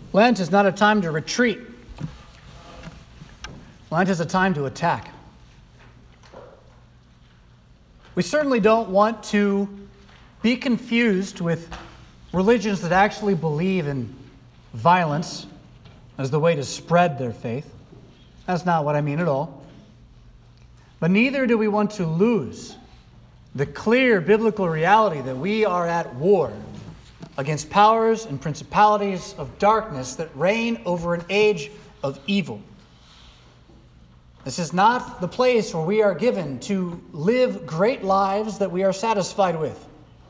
Lent is not a time to retreat. Lent is a time to attack. We certainly don't want to be confused with religions that actually believe in violence as the way to spread their faith. That's not what I mean at all. But neither do we want to lose the clear biblical reality that we are at war against powers and principalities of darkness that reign over an age of evil. This is not the place where we are given to live great lives that we are satisfied with.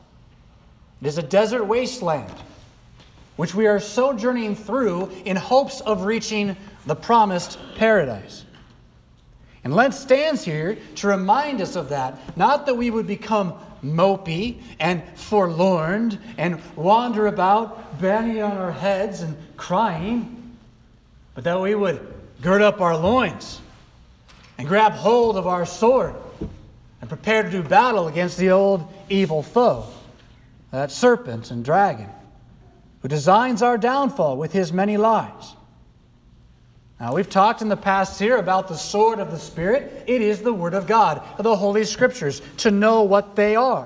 It is a desert wasteland which we are sojourning through in hopes of reaching the promised paradise. And Lent stands here to remind us of that, not that we would become mopey and forlorn and wander about banging on our heads and crying, but that we would gird up our loins and grab hold of our sword and prepare to do battle against the old evil foe, that serpent and dragon, who designs our downfall with his many lies. Now, we've talked in the past here about the sword of the Spirit. It is the Word of God, the Holy Scriptures, to know what they are.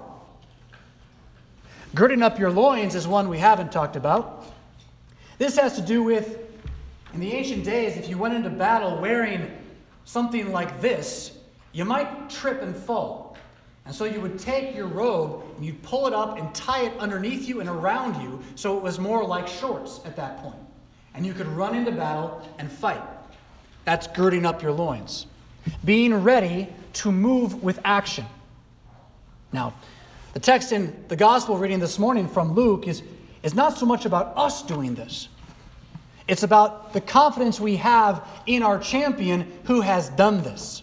Girding up your loins is one we haven't talked about. This has to do with, in the ancient days, if you went into battle wearing something like this, you might trip and fall. And so you would take your robe and you'd pull it up and tie it underneath you and around you so it was more like shorts at that point. And you could run into battle and fight. That's girding up your loins. Being ready to move with action. Now, the text in the gospel reading this morning from Luke is not so much about us doing this. It's about the confidence we have in our champion who has done this.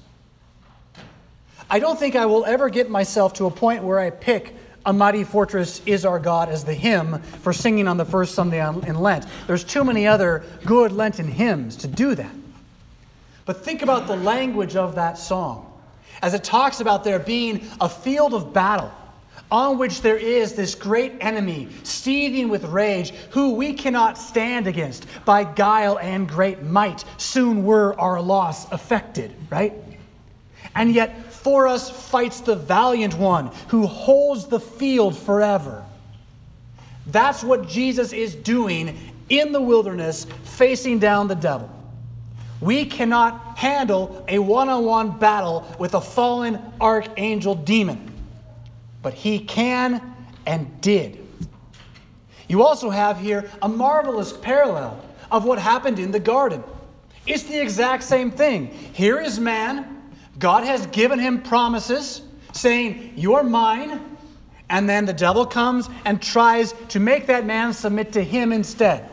I don't think I will ever get myself to a point where I pick "A Mighty Fortress Is Our God" as the hymn for singing on the first Sunday in Lent. There's too many other good Lenten hymns to do that. But think about the language of that song as it talks about there being a field of battle on which there is this great enemy seething with rage who we cannot stand against by guile and great might. Soon were our loss effected, right? And yet for us fights the valiant one who holds the field forever. That's what Jesus is doing in the wilderness, facing down the devil. We cannot handle a one-on-one battle with a fallen archangel demon, but he can and did. You also have here a marvelous parallel of what happened in the garden. It's the exact same thing. Here is man. God has given him promises saying, "You're mine." And then the devil comes and tries to make that man submit to him instead.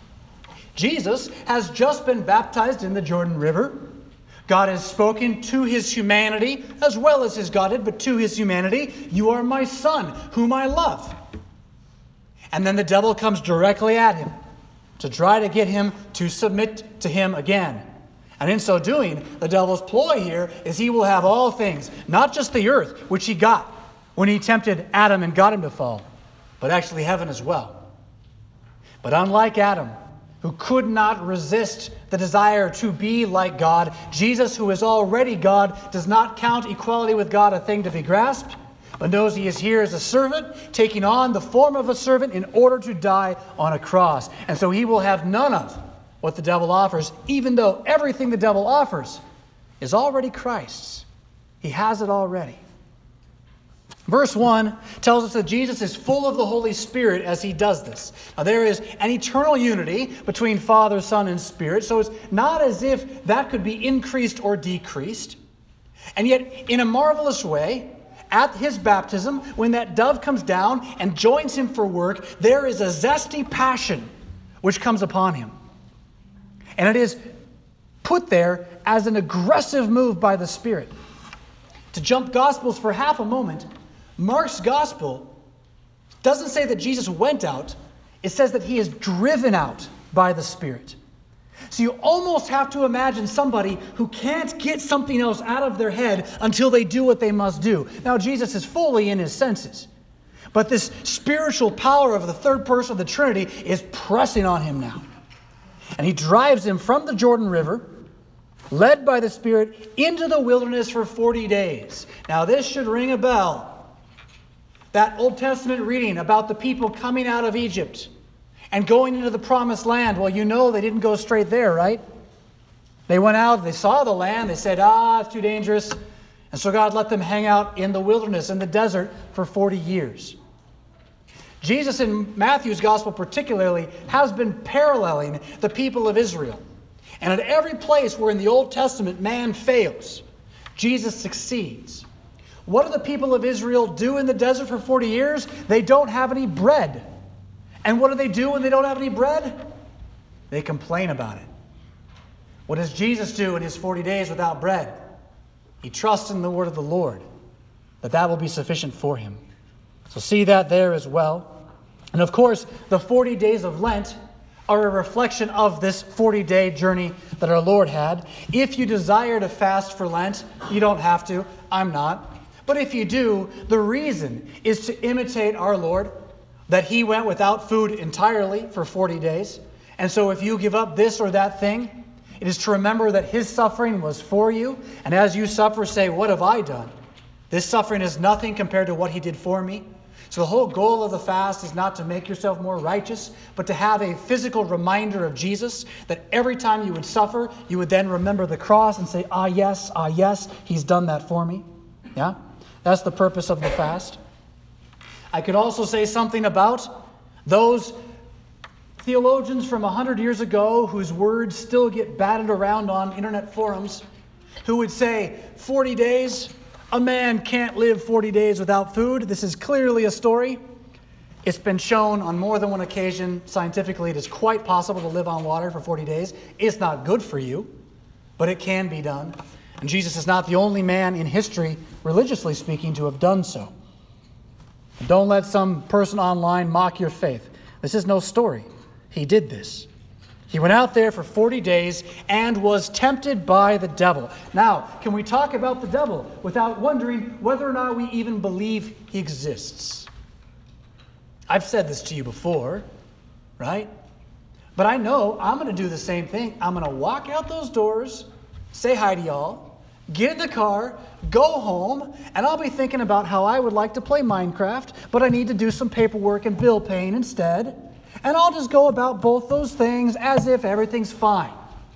Jesus has just been baptized in the Jordan River. God has spoken to his humanity as well as his Godhead, but to his humanity, "You are my son, whom I love." And then the devil comes directly at him to try to get him to submit to him again. And in so doing, the devil's ploy here is he will have all things, not just the earth, which he got when he tempted Adam and got him to fall, but actually heaven as well. But unlike Adam, who could not resist the desire to be like God, Jesus, who is already God, does not count equality with God a thing to be grasped, but knows he is here as a servant, taking on the form of a servant in order to die on a cross. And so he will have none of what the devil offers, even though everything the devil offers is already Christ's. He has it already. Verse 1 tells us that Jesus is full of the Holy Spirit as he does this. Now, there is an eternal unity between Father, Son, and Spirit, so it's not as if that could be increased or decreased. And yet, in a marvelous way, at his baptism, when that dove comes down and joins him for work, there is a zesty passion which comes upon him. And it is put there as an aggressive move by the Spirit. To jump Gospels for half a moment, Mark's Gospel doesn't say that Jesus went out. It says that he is driven out by the Spirit. So you almost have to imagine somebody who can't get something else out of their head until they do what they must do. Now, Jesus is fully in his senses. But this spiritual power of the third person of the Trinity is pressing on him now. And he drives him from the Jordan River, led by the Spirit, into the wilderness for 40 days. Now this should ring a bell. That Old Testament reading about the people coming out of Egypt and going into the promised land. Well, you know they didn't go straight there, right? They went out, they saw the land, they said, it's too dangerous. And so God let them hang out in the wilderness, in the desert, for 40 years. Jesus in Matthew's gospel particularly has been paralleling the people of Israel. And at every place where in the Old Testament man fails, Jesus succeeds. What do the people of Israel do in the desert for 40 years? They don't have any bread. And what do they do when they don't have any bread? They complain about it. What does Jesus do in his 40 days without bread? He trusts in the word of the Lord, that will be sufficient for him. So see that there as well. And of course, the 40 days of Lent are a reflection of this 40-day journey that our Lord had. If you desire to fast for Lent, you don't have to. I'm not. But if you do, the reason is to imitate our Lord, that he went without food entirely for 40 days. And so if you give up this or that thing, it is to remember that his suffering was for you. And as you suffer, say, what have I done? This suffering is nothing compared to what he did for me. So the whole goal of the fast is not to make yourself more righteous, but to have a physical reminder of Jesus, that every time you would suffer, you would then remember the cross and say, yes, he's done that for me. Yeah? That's the purpose of the fast. I could also say something about those theologians from 100 years ago whose words still get batted around on internet forums, who would say, 40 days, a man can't live 40 days without food. This is clearly a story. It's been shown on more than one occasion scientifically it is quite possible to live on water for 40 days. It's not good for you, but it can be done. And Jesus is not the only man in history, religiously speaking, to have done so. And don't let some person online mock your faith. This is no story. He did this. He went out there for 40 days and was tempted by the devil. Now, can we talk about the devil without wondering whether or not we even believe he exists? I've said this to you before, right? But I know I'm going to do the same thing. I'm going to walk out those doors, say hi to y'all, get in the car, go home, and I'll be thinking about how I would like to play Minecraft, but I need to do some paperwork and bill paying instead. And I'll just go about both those things as if everything's fine.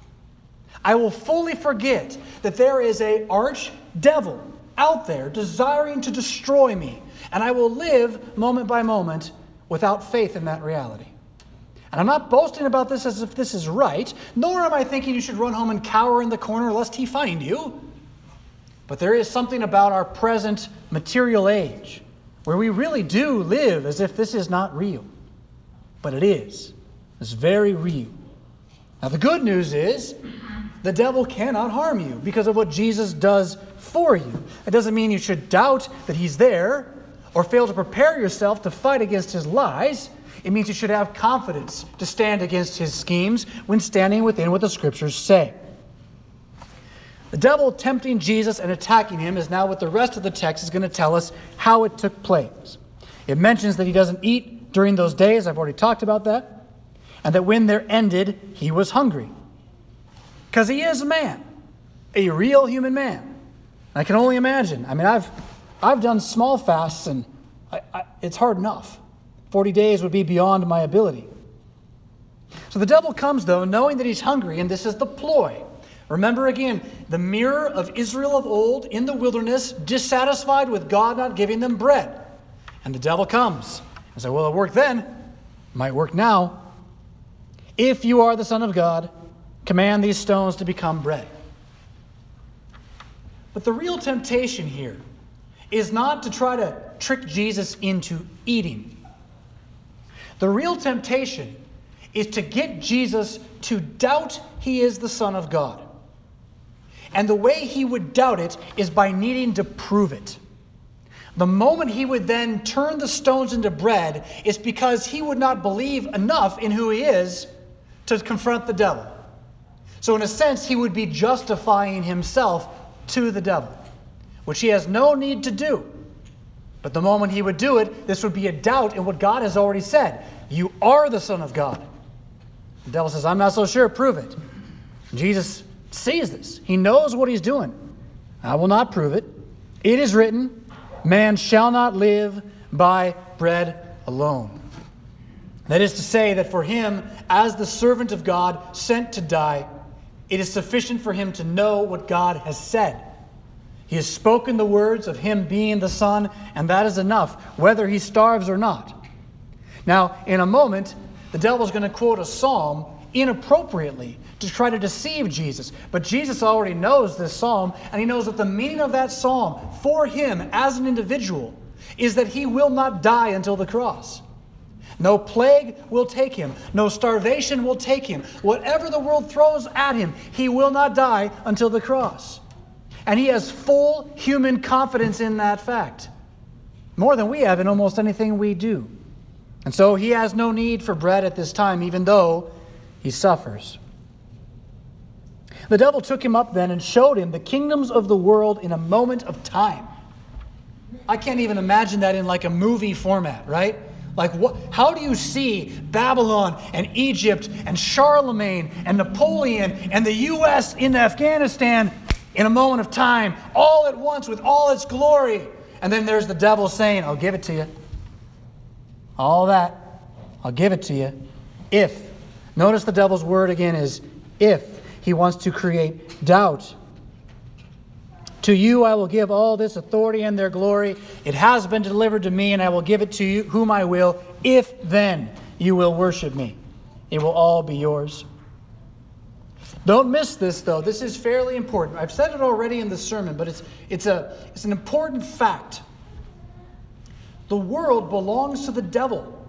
I will fully forget that there is an arch devil out there desiring to destroy me. And I will live moment by moment without faith in that reality. And I'm not boasting about this as if this is right, nor am I thinking you should run home and cower in the corner lest he find you. But there is something about our present material age where we really do live as if this is not real. But it is. It's very real. Now the good news is the devil cannot harm you because of what Jesus does for you. It doesn't mean you should doubt that he's there or fail to prepare yourself to fight against his lies. It means you should have confidence to stand against his schemes when standing within what the scriptures say. The devil tempting Jesus and attacking him is now what the rest of the text is going to tell us how it took place. It mentions that he doesn't eat during those days. I've already talked about that. And that when they're ended, he was hungry. Because he is a man. A real human man. I can only imagine. I mean, I've done small fasts and it's hard enough. 40 days would be beyond my ability. So the devil comes, though, knowing that he's hungry, and this is the ploy. Remember again, the mirror of Israel of old in the wilderness, dissatisfied with God not giving them bread. And the devil comes and says, well, it worked then. It might work now. If you are the Son of God, command these stones to become bread. But the real temptation here is not to try to trick Jesus into eating. The real temptation is to get Jesus to doubt he is the Son of God. And the way he would doubt it is by needing to prove it. The moment he would then turn the stones into bread is because he would not believe enough in who he is to confront the devil. So in a sense, he would be justifying himself to the devil, which he has no need to do. But the moment he would do it, this would be a doubt in what God has already said. You are the Son of God. The devil says, I'm not so sure, prove it. Jesus sees this. He knows what he's doing. I will not prove it. It is written, man shall not live by bread alone. That is to say that for him, as the servant of God sent to die, it is sufficient for him to know what God has said. He has spoken the words of him being the Son, and that is enough, whether he starves or not. Now, in a moment, the devil is going to quote a psalm inappropriately to try to deceive Jesus. But Jesus already knows this psalm, and he knows that the meaning of that psalm for him as an individual is that he will not die until the cross. No plague will take him. No starvation will take him. Whatever the world throws at him, he will not die until the cross. And he has full human confidence in that fact. More than we have in almost anything we do. And so he has no need for bread at this time, even though he suffers. The devil took him up then and showed him the kingdoms of the world in a moment of time. I can't even imagine that in like a movie format, right? Like, how do you see Babylon and Egypt and Charlemagne and Napoleon and the U.S. in Afghanistan in a moment of time, all at once with all its glory? And then there's the devil saying, I'll give it to you. All that, I'll give it to you. If. Notice the devil's word again is if. He wants to create doubt. To you I will give all this authority and their glory. It has been delivered to me, and I will give it to you whom I will, if then you will worship me. It will all be yours. Don't miss this, though. This is fairly important. I've said it already in the sermon, but it's an important fact. The world belongs to the devil.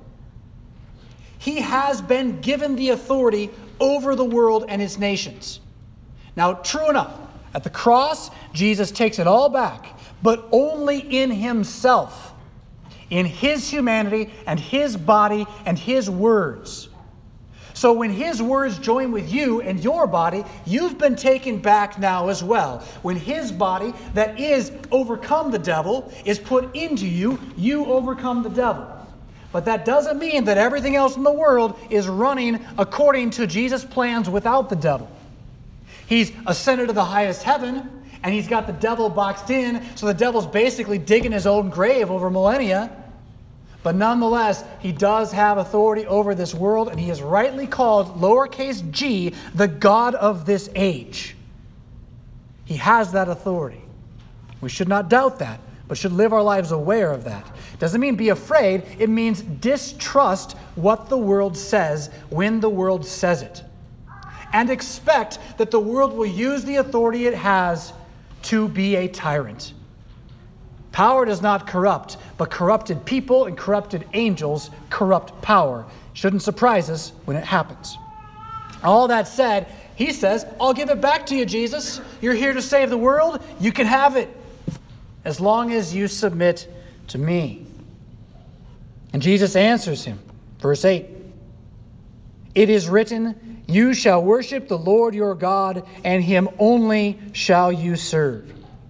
He has been given the authority over the world and its nations. Now, true enough, at the cross, Jesus takes it all back, but only in himself, in his humanity and his body and his words. So when his words join with you and your body, you've been taken back now as well. When his body, that is overcome the devil, is put into you, you overcome the devil. But that doesn't mean that everything else in the world is running according to Jesus' plans without the devil. He's ascended to the highest heaven, and he's got the devil boxed in, so the devil's basically digging his own grave over millennia. But nonetheless, he does have authority over this world, and he is rightly called, lowercase g, the God of this age. He has that authority. We should not doubt that, but should live our lives aware of that. Doesn't mean be afraid. It means distrust what the world says when the world says it. And expect that the world will use the authority it has to be a tyrant. Power does not corrupt, but corrupted people and corrupted angels corrupt power. Shouldn't surprise us when it happens. All that said, he says, I'll give it back to you, Jesus. You're here to save the world. You can have it as long as you submit to me. And Jesus answers him. Verse 8. It is written, you shall worship the Lord your God, and him only shall you serve.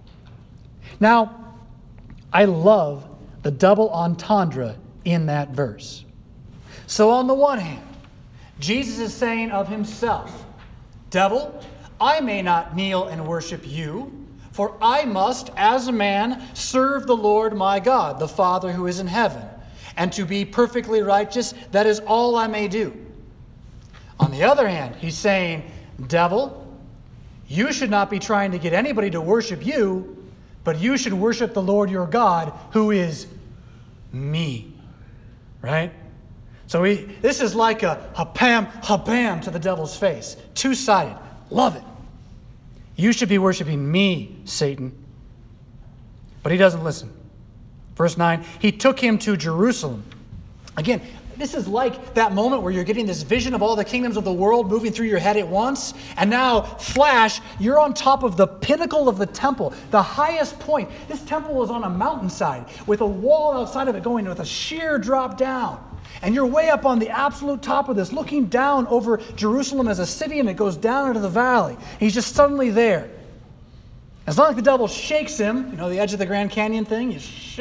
Now, I love the double entendre in that verse. So on the one hand, Jesus is saying of himself, devil, I may not kneel and worship you, for I must, as a man, serve the Lord my God, the Father who is in heaven. And to be perfectly righteous, that is all I may do. On the other hand, he's saying, devil, you should not be trying to get anybody to worship you, but you should worship the Lord your God, who is me. Right? So this is like a ha-bam to the devil's face. Two-sided. Love it. You should be worshiping me, Satan. But he doesn't listen. Verse 9, he took him to Jerusalem. Again, this is like that moment where you're getting this vision of all the kingdoms of the world moving through your head at once. And now, flash, you're on top of the pinnacle of the temple, the highest point. This temple is on a mountainside with a wall outside of it going with a sheer drop down. And you're way up on the absolute top of this, looking down over Jerusalem as a city, and it goes down into the valley. He's just suddenly there. It's not like the devil shakes him. You know, the edge of the Grand Canyon thing? He's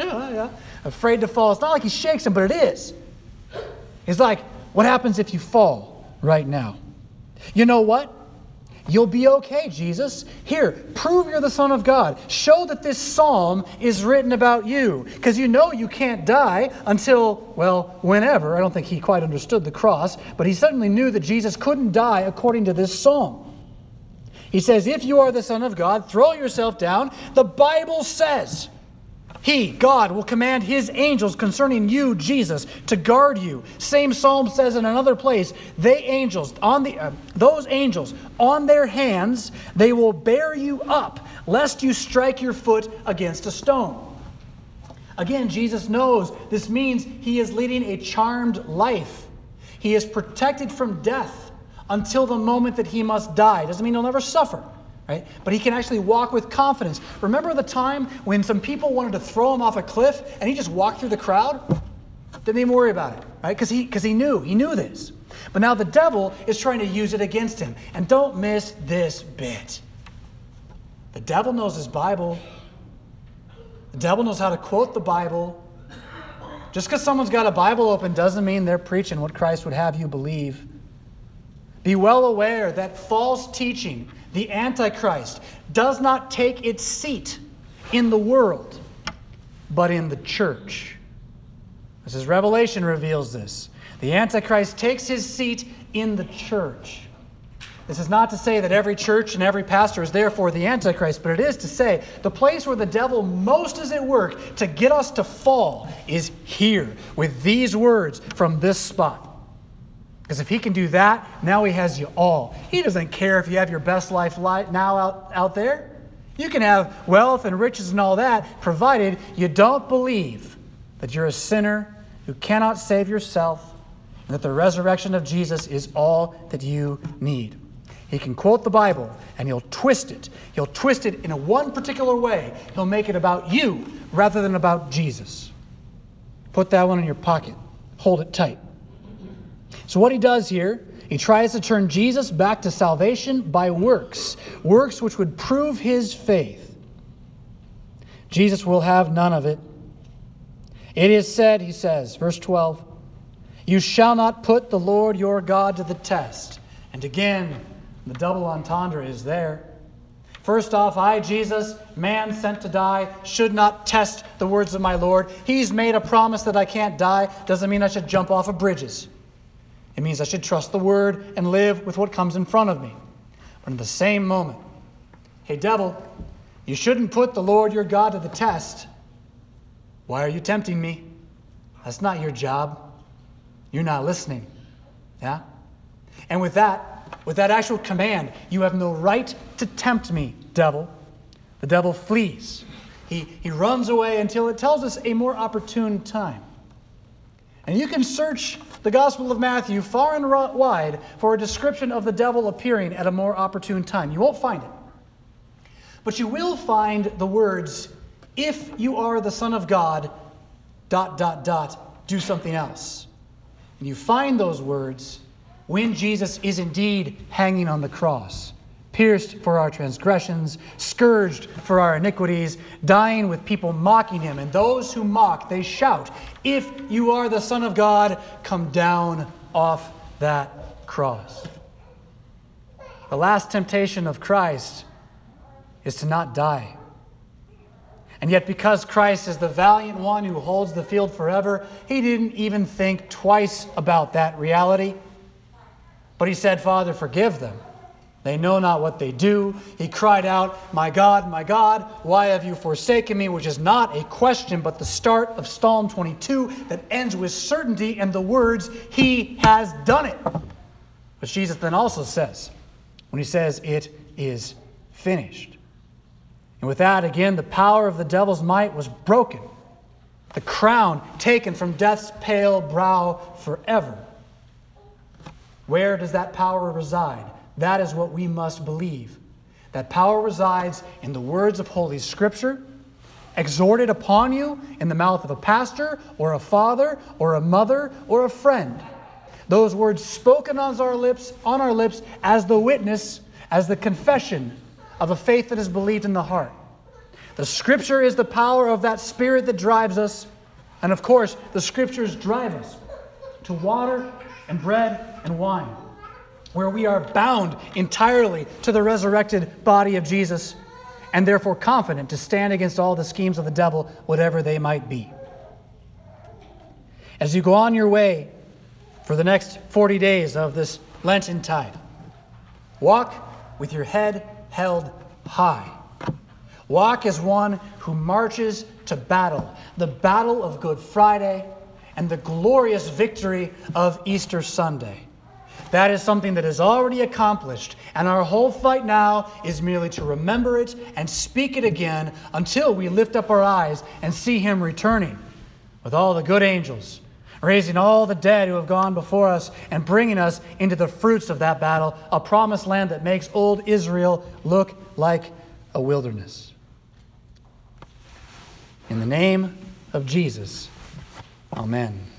afraid to fall. It's not like he shakes him, but it is. It's like, what happens if you fall, right now. You know what? You'll be okay, Jesus. Here, prove you're the Son of God. Show that this psalm is written about you. Because you know you can't die until, well, whenever. I don't think he quite understood the cross, but he certainly knew that Jesus couldn't die according to this psalm. He says, if you are the Son of God, throw yourself down. The Bible says, He, God, will command His angels concerning you, Jesus, to guard you. Same psalm says in another place, those angels, on their hands, they will bear you up, lest you strike your foot against a stone. Again, Jesus knows this means He is leading a charmed life. He is protected from death until the moment that He must die. Doesn't mean He'll never suffer. Right? But He can actually walk with confidence. Remember the time when some people wanted to throw Him off a cliff and He just walked through the crowd? Didn't even worry about it, right? Because he knew this. But now the devil is trying to use it against Him. And don't miss this bit. The devil knows his Bible. The devil knows how to quote the Bible. Just because someone's got a Bible open doesn't mean they're preaching what Christ would have you believe. Be well aware that false teaching, the Antichrist, does not take its seat in the world, but in the church. This is Revelation reveals this. The Antichrist takes his seat in the church. This is not to say that every church and every pastor is therefore the Antichrist, but it is to say the place where the devil most is at work to get us to fall is here, with these words from this spot. Because if he can do that, now he has you all. He doesn't care if you have your best life now out there. You can have wealth and riches and all that, provided you don't believe that you're a sinner who cannot save yourself, and that the resurrection of Jesus is all that you need. He can quote the Bible, and he'll twist it. He'll twist it in a one particular way. He'll make it about you rather than about Jesus. Put that one in your pocket. Hold it tight. So what he does here, he tries to turn Jesus back to salvation by works which would prove his faith. Jesus will have none of it. It is said, he says, verse 12, you shall not put the Lord your God to the test. And again, the double entendre is there. First off, I, Jesus, man sent to die, should not test the words of my Lord. He's made a promise that I can't die. Doesn't mean I should jump off of bridges. It means I should trust the Word and live with what comes in front of me. But in the same moment, hey, devil, you shouldn't put the Lord your God to the test. Why are you tempting me? That's not your job. You're not listening. Yeah? And with that actual command, you have no right to tempt me, devil. The devil flees. He runs away until it tells us a more opportune time. And you can search the Gospel of Matthew far and wide for a description of the devil appearing at a more opportune time. You won't find it. But you will find the words, if you are the Son of God, ... do something else. And you find those words when Jesus is indeed hanging on the cross, pierced for our transgressions, scourged for our iniquities, dying with people mocking him. And those who mock, they shout, if you are the Son of God, come down off that cross. The last temptation of Christ is to not die. And yet because Christ is the valiant one who holds the field forever, he didn't even think twice about that reality. But he said, Father, forgive them. They know not what they do. He cried out, my God, why have you forsaken me? Which is not a question, but the start of Psalm 22 that ends with certainty and the words, he has done it. But Jesus then also says, when he says, it is finished. And with that, again, the power of the devil's might was broken. The crown taken from death's pale brow forever. Where does that power reside? That is what we must believe. That power resides in the words of Holy Scripture, exhorted upon you in the mouth of a pastor or a father or a mother or a friend. Those words spoken on our lips as the witness, as the confession of a faith that is believed in the heart. The Scripture is the power of that Spirit that drives us. And of course, the Scriptures drive us to water and bread and wine. where we are bound entirely to the resurrected body of Jesus and therefore confident to stand against all the schemes of the devil, whatever they might be. As you go on your way for the next 40 days of this Lenten tide, walk with your head held high. Walk as one who marches to battle, the battle of Good Friday and the glorious victory of Easter Sunday. That is something that is already accomplished, and our whole fight now is merely to remember it and speak it again until we lift up our eyes and see him returning with all the good angels, raising all the dead who have gone before us and bringing us into the fruits of that battle, a promised land that makes old Israel look like a wilderness. In the name of Jesus, amen.